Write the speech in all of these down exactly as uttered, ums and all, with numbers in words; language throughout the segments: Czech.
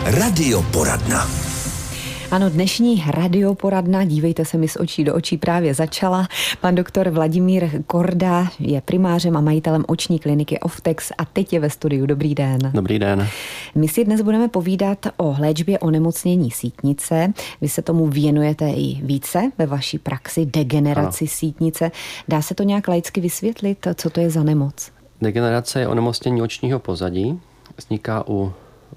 Radioporadna. Ano, dnešní radioporadna, dívejte se mi z očí do očí, právě začala. Pan doktor Vladimír Korda je primářem a majitelem oční kliniky Oftex a teď je ve studiu. Dobrý den. Dobrý den. My si dnes budeme povídat o léčbě onemocnění sítnice. Vy se tomu věnujete i více ve vaší praxi, degeneraci ano. sítnice. Dá se to nějak laicky vysvětlit, co to je za nemoc? Degenerace je onemocnění očního pozadí. Vzniká u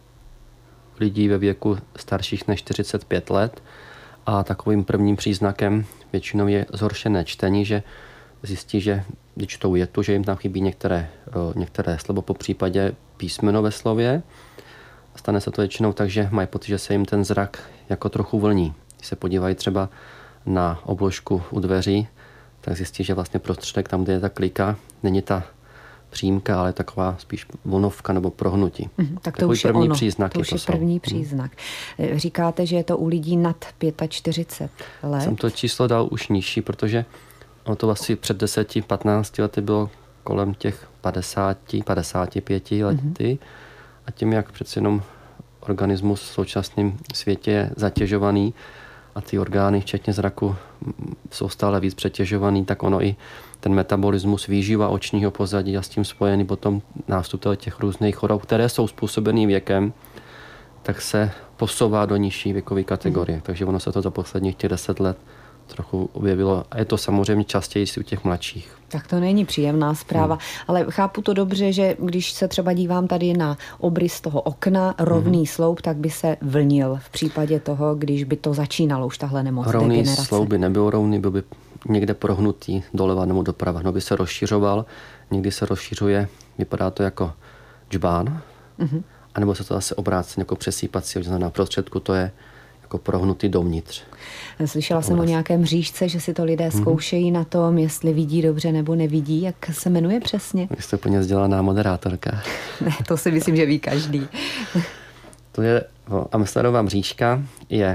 lidí ve věku starších než čtyřicet pět let a takovým prvním příznakem většinou je zhoršené čtení, že zjistí, že když čtou jetu, že jim tam chybí některé, některé slovo, po případě písmeno ve slově. Stane se to většinou tak, že mají pocit, že se jim ten zrak jako trochu vlní. Když se podívají třeba na obložku u dveří, tak zjistí, že vlastně prostředek, tam, kde je ta klika, není ta přímka, ale taková spíš vlnovka nebo prohnutí. Mm, tak to Takový už je první ono. příznaky. To už to je jsou. první příznak. Říkáte, že je to u lidí nad čtyřicet pět let? Jsem to číslo dal už nižší, protože ono to asi před deseti patnácti lety bylo kolem těch padesáti, padesáti pěti lety. Mm-hmm. A tím, jak přeci jenom organismus v současném světě je zatěžovaný a ty orgány, včetně zraku, jsou stále víc přetěžovaný, tak ono i ten metabolismus, výživa očního pozadí a s tím spojený potom nástup těch různých chorob, které jsou způsobený věkem, tak se posouvá do nižší věkové kategorie. Mm. Takže ono se to za posledních těch deset let trochu objevilo. A je to samozřejmě častěji u těch mladších. Tak to není příjemná zpráva, hmm. ale chápu to dobře, že když se třeba dívám tady na obrys toho okna, rovný hmm. sloup, tak by se vlnil v případě toho, když by to začínalo už tahle nemoc, rovný degenerace. Rovný sloup by nebyl rovný, byl by někde prohnutý doleva nebo doprava. No by se rozšiřoval, někdy se rozšiřuje, vypadá to jako džbán, hmm. anebo se to zase obráceně jako přesýpací, to znamená prostředku to je jako prohnutý dovnitř. Slyšela jsem o nějakém mřížce, že si to lidé zkoušejí mm-hmm. na tom, jestli vidí dobře nebo nevidí. Jak se jmenuje přesně? Vy jste úplně vzdělaná moderátorka. Ne, to si myslím, že ví každý. To je Amsterová mřížka, je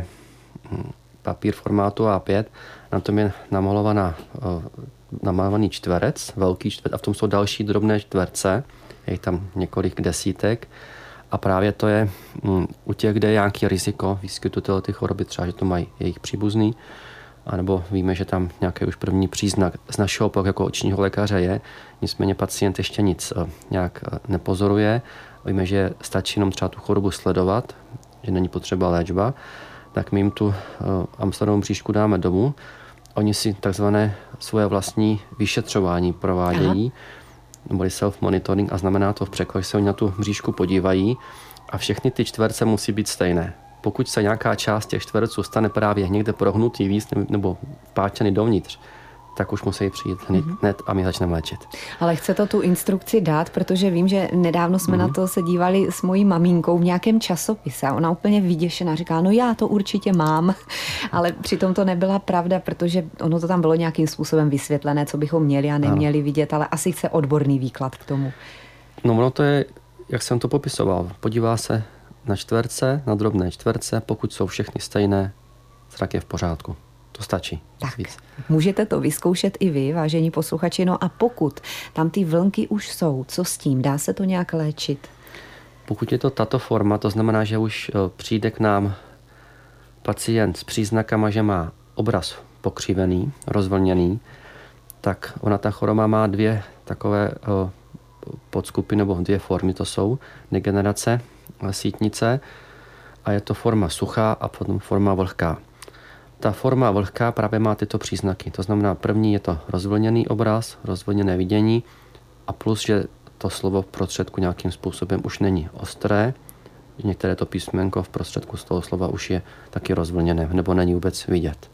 papír formátu á pět, na tom je namalovaná, namalovaný čtverec, velký čtverec a v tom jsou další drobné čtverce, je jich tam několik desítek. A právě to je um, u těch, kde je nějaký riziko výskytu ty choroby, třeba, že to mají jejich příbuzný, anebo víme, že tam nějaký už první příznak z našeho pohledu jako očního lékaře je, nicméně pacient ještě nic uh, nějak uh, nepozoruje. Víme, že stačí jenom třeba tu chorobu sledovat, že není potřeba léčba, tak my jim tu uh, Amsterovou mřížku dáme domů. Oni si takzvané svoje vlastní vyšetřování provádějí, Aha. neboli self-monitoring, a znamená to v překladu, že se oni na tu mřížku podívají a všechny ty čtverce musí být stejné. Pokud se nějaká část těch čtverců stane právě někde prohnutý víc nebo vpáčený dovnitř, tak už musí přijít hned, mm-hmm. hned a my začneme léčit. Ale chce to tu instrukci dát, protože vím, že nedávno jsme mm-hmm. na to se dívali s mojí maminkou v nějakém časopise a ona úplně vyděšená říká, no já to určitě mám, ale přitom to nebyla pravda, protože ono to tam bylo nějakým způsobem vysvětlené, co bychom měli a neměli ano. vidět, ale asi chce odborný výklad k tomu. No ono to je, jak jsem to popisoval, podívá se na čtverce, na drobné čtverce, pokud jsou všechny stejné, zrak je v pořádku. To stačí. Tak, víc. Můžete to vyzkoušet i vy, vážení posluchači. No a pokud tam ty vlnky už jsou, co s tím? Dá se to nějak léčit? Pokud je to tato forma, to znamená, že už přijde k nám pacient s příznakama, že má obraz pokřivený, rozvlněný, tak ona ta choroba má dvě takové podskupiny nebo dvě formy. To jsou degenerace sítnice a je to forma suchá a potom forma vlhká. Ta forma vlhká právě má tyto příznaky. To znamená, první je to rozvlněný obraz, rozvlněné vidění a plus, že to slovo v prostředku nějakým způsobem už není ostré. Některé to písmenko v prostředku z toho slova už je taky rozvlněné nebo není vůbec vidět.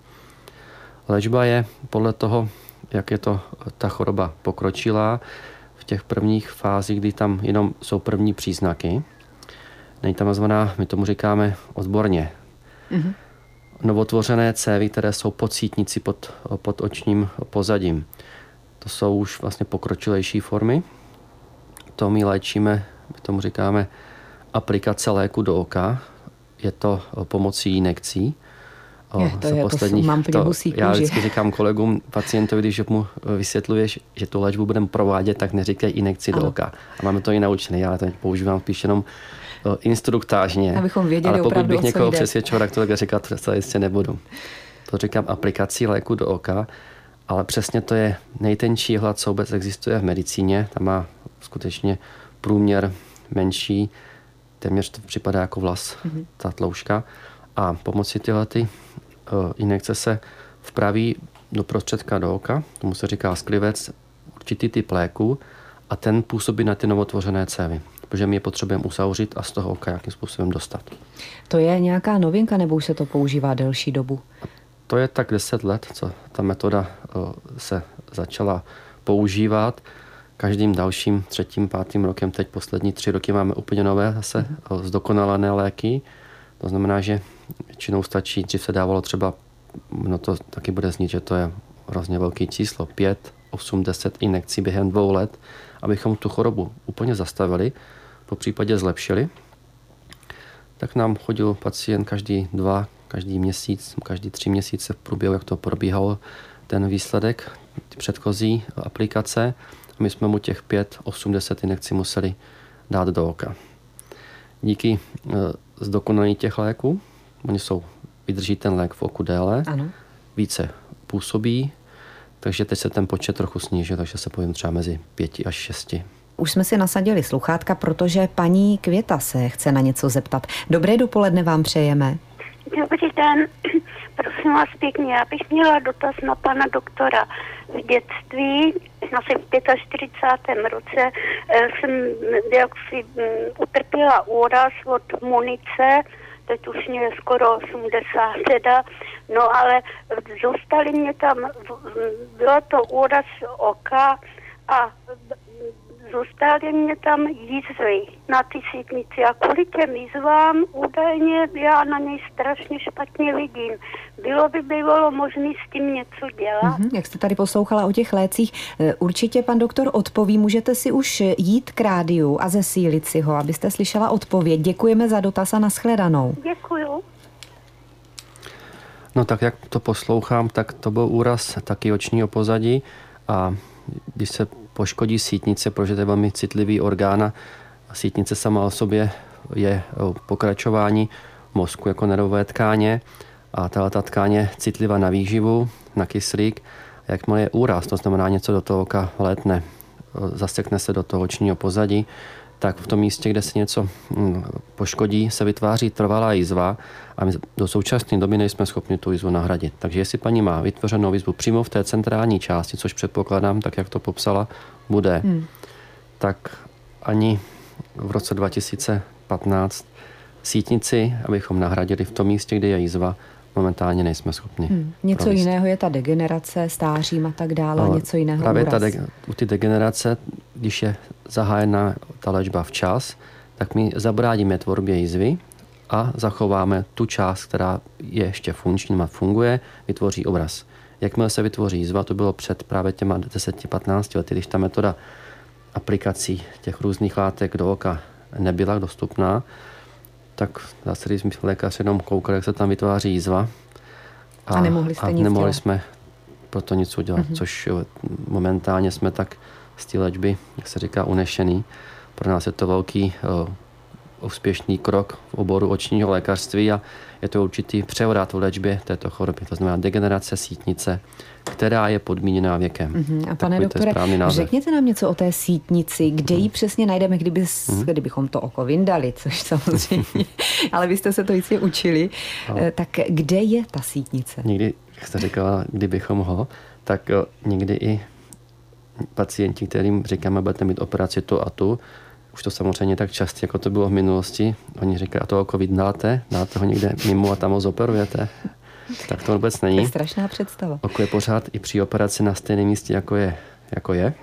Léčba je podle toho, jak je to ta choroba pokročilá, v těch prvních fázích, kdy tam jenom jsou první příznaky. Není tam nazvaná, my tomu říkáme odborně, mm-hmm. novotvořené cévy, které jsou pod sítnici, pod, pod očním pozadím. To jsou už vlastně pokročilejší formy. To my léčíme, my tomu říkáme aplikace léku do oka. Je to pomocí injekcí Je, to je, posledních, to mám to, já vždycky říkám kolegům, pacientovi, když mu vysvětluješ, že tu léčbu budeme provádět, tak neříkej injekci ano. do oka. A máme to i naučené. Já to používám spíš jenom instruktážně. Abychom věděli ale pokud opravdu, bych o co někoho jde. přesvědčoval, tak to tak říkat, to jistě nebudu. To říkám aplikací léku do oka, ale přesně to je nejtenčí hlad, co vůbec existuje v medicíně. Tam má skutečně průměr menší, téměř to připadá jako vlas, mm-hmm. ta tloušťka. A pomocí tyhle ty, uh, injekce se vpraví do prostředka do oka, tomu se říká sklivec, určitý typ léku a ten působí na ty novotvořené cévy, protože my je potřebujeme usauřit a z toho oka jakým způsobem dostat. To je nějaká novinka, nebo už se to používá delší dobu? To je tak deset let, co ta metoda uh, se začala používat. Každým dalším třetím, pátým rokem, teď poslední tři roky máme úplně nové zase mm. zdokonalené léky. To znamená, že většinou stačí, dřív se dávalo třeba, no to taky bude znít, že to je hrozně velký číslo, pět, osm, deset injekcí během dvou let, abychom tu chorobu úplně zastavili, po případě zlepšili. Tak nám chodil pacient každý dva, každý měsíc, každý tři měsíce v průběhu, jak to probíhalo, ten výsledek, ty předchozí aplikace. My jsme mu těch pět, osm, deset injekcí museli dát do oka. Díky zdokonalení těch léků, oni jsou, vydrží ten lék v oku déle, ano. více působí, takže teď se ten počet trochu snížil, takže se povím třeba mezi pěti až šesti. Už jsme si nasadili sluchátka, protože paní Květa se chce na něco zeptat. Dobré dopoledne vám přejeme. Dobrý den, prosím vás pěkně, já bych měla dotaz na pana doktora. V dětství, asi v čtyřicátém pátém roce, jsem jaksi utrpěla úraz od munice, teď už mě je skoro osmdesát teda, no ale zostali mě tam, bylo to úraz oka a zůstaly mě tam jizvy na ty sítnici a kvůli těm jizvám údajně já na něj strašně špatně vidím. Bylo by bylo možné s tím něco dělat? Mm-hmm, jak jste tady poslouchala o těch lécích, určitě pan doktor odpoví. Můžete si už jít k rádiu a zesílit si ho, abyste slyšela odpověď. Děkujeme za dotaz a nashledanou. Děkuju. No tak jak to poslouchám, tak to byl úraz taky očního pozadí a když se poškodí sítnice, protože to je velmi citlivý orgán a sítnice sama o sobě je pokračování mozku jako nervové tkáně a tato tkáně je citlivá na výživu, na kyslík. A jakmile je úraz, to znamená něco do toho oka létne, zasekne se do toho očního pozadí, tak v tom místě, kde se něco poškodí, se vytváří trvalá jizva a my do současné doby nejsme schopni tu jizvu nahradit. Takže jestli paní má vytvořenou jizvu přímo v té centrální části, což předpokládám, tak jak to popsala, bude, hmm. tak ani v roce dva tisíce patnáct sítnici, abychom nahradili v tom místě, kde je jizva, momentálně nejsme schopni. Hmm. Něco provést. jiného je ta degenerace, stářím a tak dále, no, něco jiného právě úraz. Ta de- u ty degenerace, když je zahájena ta léčba včas, tak my zabráníme tvorbě jizvy a zachováme tu část, která je ještě funkční, funguje, vytvoří obraz. Jakmile se vytvoří jizva, to bylo před právě těma deset patnáct lety, když ta metoda aplikací těch různých látek do oka nebyla dostupná, tak zase, když jsme lékař jenom koukali, jak se tam vytváří jizva. A, a nemohli jste a nic nemohli dělat. jsme pro to nic udělat, mm-hmm. což momentálně jsme tak z té léčby, jak se říká, unešený. Pro nás je to velký uh, úspěšný krok v oboru očního lékařství a je to určitý převrat v léčbě této choroby. To znamená degenerace sítnice, která je podmíněná věkem. Mm-hmm. A pane doktore, řekněte nám něco o té sítnici, kde ji přesně najdeme, kdyby, mm-hmm. kdybychom to oko vyndali, což samozřejmě, ale vy jste se to jistě učili, no. Tak kde je ta sítnice? Někdy, jak jste říkala, kdybychom ho, tak někdy i pacienti, kterým říkáme, budete mít operaci tu a tu, už to samozřejmě tak často, jako to bylo v minulosti. Oni říkají, a to oko vydáte, dáte ho někde mimo a tam ho zoperujete. Tak to vůbec není. To je strašná představa. Oko je pořád i při operaci na stejném místě, jako je. Jako je.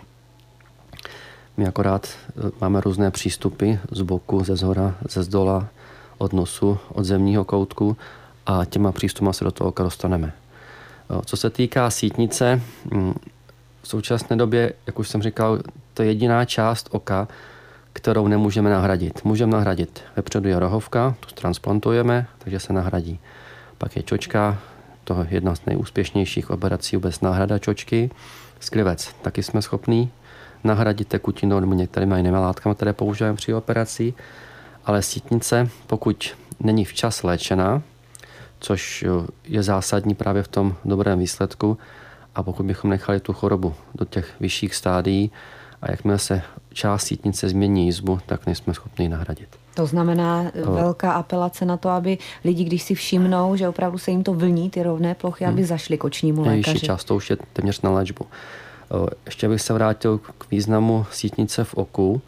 My akorát máme různé přístupy z boku, ze zhora, ze zdola, od nosu, od zemního koutku a těma přístupy se do toho oka dostaneme. Co se týká sítnice, v současné době, jak už jsem říkal, to je jediná část oka, kterou nemůžeme nahradit. Můžeme nahradit. Vepředu je rohovka, tu transplantujeme, takže se nahradí. Pak je čočka, to jedna z nejúspěšnějších operací vůbec náhrada čočky. Sklivec taky jsme schopní nahradit tekutinou nebo některými jinými látkami, které používáme při operaci, ale sítnice, pokud není včas léčená, což je zásadní právě v tom dobrém výsledku, a pokud bychom nechali tu chorobu do těch vyšších stádií a jakmile se část sítnice změní jizbu, tak nejsme schopni ji nahradit. To znamená o... velká apelace na to, aby lidi, když si všimnou, že opravdu se jim to vlní, ty rovné plochy, hmm. aby zašli k očnímu lékaři. Nejvyšší část to už je téměř na léčbu. Ještě bych se vrátil k významu sítnice v oku.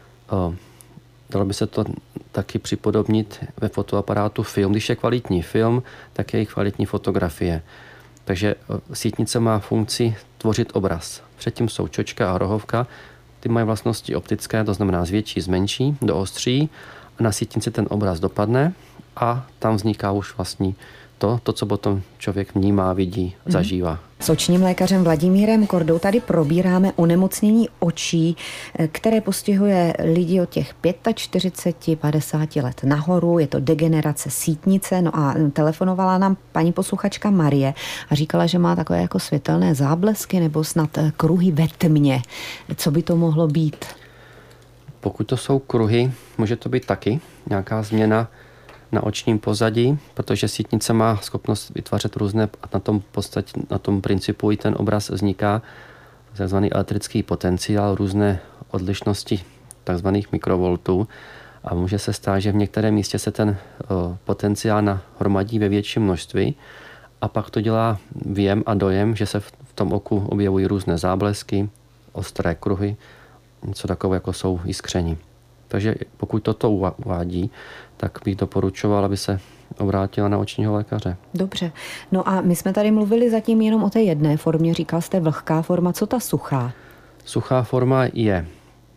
Dalo by se to taky připodobnit ve fotoaparátu film. Když je kvalitní film, tak je i kvalitní fotografie. Takže sítnice má funkci tvořit obraz. Předtím jsou čočka a rohovka. Ty mají vlastnosti optické, to znamená zvětší, zmenší, doostří. A na sítnici ten obraz dopadne a tam vzniká už vlastní to, to, co potom člověk vnímá, vidí, zažívá. S očním lékařem Vladimírem Kordou tady probíráme onemocnění očí, které postihuje lidi od těch čtyřicet pět padesát let nahoru. Je to degenerace sítnice. No a telefonovala nám paní posluchačka Marie a říkala, že má takové jako světelné záblesky nebo snad kruhy ve tmě. Co by to mohlo být? Pokud to jsou kruhy, může to být taky nějaká změna na očním pozadí, protože sítnice má schopnost vytvářet různé, a na tom podstatě, na tom principu i ten obraz vzniká takzvaný elektrický potenciál, různé odlišnosti takzvaných mikrovoltů, a může se stát, že v některém místě se ten o, potenciál nahromadí ve větším množství a pak to dělá věm a dojem, že se v, v tom oku objevují různé záblesky, ostré kruhy, něco takové, jako jsou jiskření. Takže pokud toto uvádí, tak bych doporučoval, aby se obrátila na očního lékaře. Dobře. No a my jsme tady mluvili zatím jenom o té jedné formě. Říkal jste vlhká forma. Co ta suchá? Suchá forma je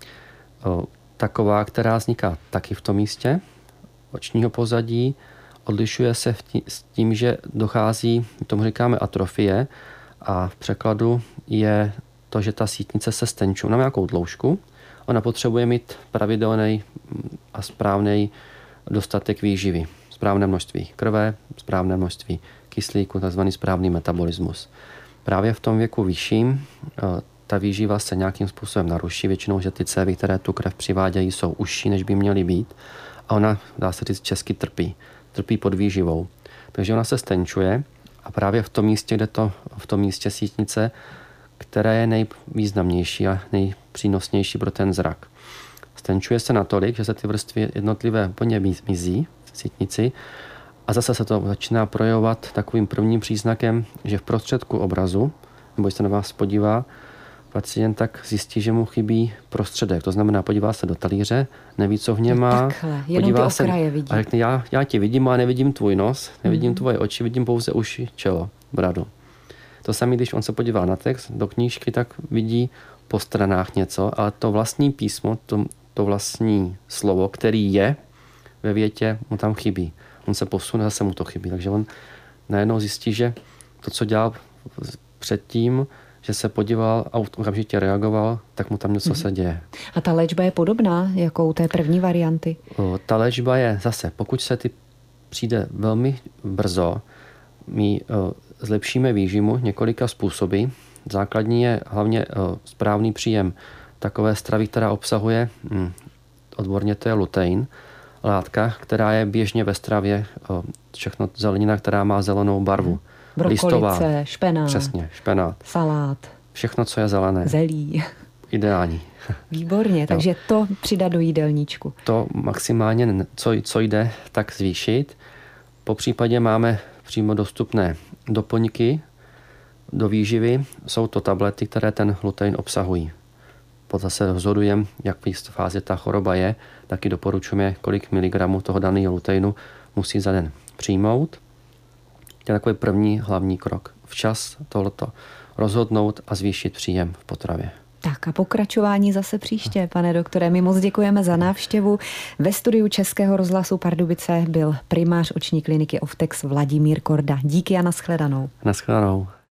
o, taková, která vzniká taky v tom místě očního pozadí. Odlišuje se v tí, s tím, že dochází, tomu říkáme atrofie, a v překladu je to, že ta sítnice se stenčuje na nějakou dloužku. Ona potřebuje mít pravidelný a správný dostatek výživy. Správné množství krve, správné množství kyslíku, takzvaný správný metabolismus. Právě v tom věku vyšším ta výživa se nějakým způsobem naruší. Většinou, že ty cévy, které tu krev přivádějí, jsou užší, než by měly být. A ona, dá se říct, česky trpí. Trpí pod výživou. Takže ona se stenčuje a právě v tom místě, kde to, v tom místě sítnice, které je nejvýznamnější a nejpřínosnější pro ten zrak. Stenčuje se natolik, že se ty vrstvy jednotlivé plně mizí v sítnici a zase se to začíná projevovat takovým prvním příznakem, že v prostředku obrazu, nebo když se na vás podívá pacient, tak zjistí, že mu chybí prostředek. To znamená, podívá se do talíře, neví, co v něm má. Takhle, jenom podívá ty okraje vidí. A řekne, já, já tě vidím, ale nevidím tvůj nos, nevidím mm. tvoje oči, vidím pouze uši, čelo, bradu. To samé, když on se podívá na text, do knížky, tak vidí po stranách něco, ale to vlastní písmo, to, to vlastní slovo, který je ve větě, mu tam chybí. On se posune, zase mu to chybí. Takže on najednou zjistí, že to, co dělal předtím, že se podíval a okamžitě reagoval, tak mu tam něco mm-hmm. se děje. A ta léčba je podobná jako u té první varianty? O, ta léčba je zase, pokud se ty přijde velmi brzo, my o, zlepšíme výživu několika způsoby. Základní je hlavně o, správný příjem takové stravy, která obsahuje, hm, odborně to je lutein, látka, která je běžně ve stravě, o, všechno zelenina, která má zelenou barvu. Brokolice, listová, špenát. Přesně, špenát. Salát. Všechno, co je zelené. Zelí. Ideální. Výborně, takže to přidat do jídelníčku. To maximálně, co, co jde, tak zvýšit. Po případě máme přímo dostupné doplňky do výživy. Jsou to tablety, které ten lutein obsahují. Potom zase rozhodujeme, jak v fázi ta choroba je, taky doporučujeme, kolik miligramů toho daného luteinu musí za den přijmout. To je takový první hlavní krok. Včas tohleto rozhodnout a zvýšit příjem v potravě. Tak a pokračování zase příště, pane doktore. My moc děkujeme za návštěvu. Ve studiu Českého rozhlasu Pardubice byl primář oční kliniky Oftex Vladimír Korda. Díky a nashledanou. Nashledanou.